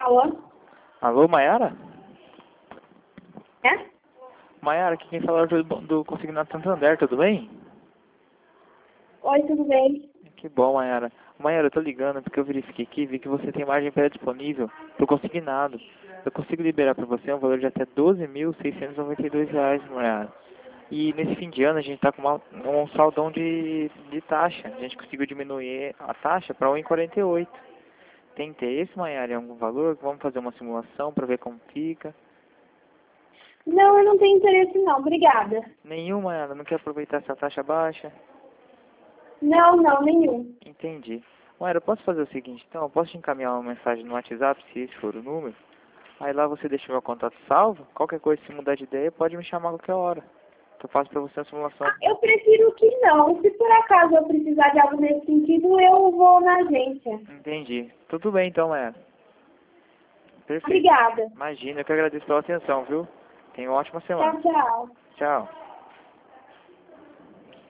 Alô? Alô, Maiara? É? Maiara, aqui quem fala é do Consignado Santander, tudo bem? Oi, tudo bem? Que bom, Maiara. Maiara, eu tô ligando porque eu verifiquei aqui e vi que você tem margem pré-disponível pro consignado. Eu consigo liberar para você um valor de até R$ 12.692, Maiara. E nesse fim de ano a gente tá com um saldão de taxa. A gente conseguiu diminuir a taxa para 1,48. Tem interesse, Maiara, em algum valor? Vamos fazer uma simulação para ver como fica. Não, eu não tenho interesse não, obrigada. Nenhum, Maiara, não quer aproveitar essa taxa baixa? Não, nenhum. Entendi. Maera, eu posso fazer o seguinte, então? Eu posso te encaminhar uma mensagem no WhatsApp, se esse for o número. Aí lá você deixa meu contato salvo. Qualquer coisa, se mudar de ideia, pode me chamar a qualquer hora. Que eu faço pra você a simulação. Eu prefiro que não. Se por acaso eu precisar de algo nesse sentido, eu vou na agência. Entendi. Tudo bem, então, Maera. Perfeito. Obrigada. Imagina, eu que agradeço pela atenção, viu? Tenha uma ótima semana. Tchau, tchau. Tchau.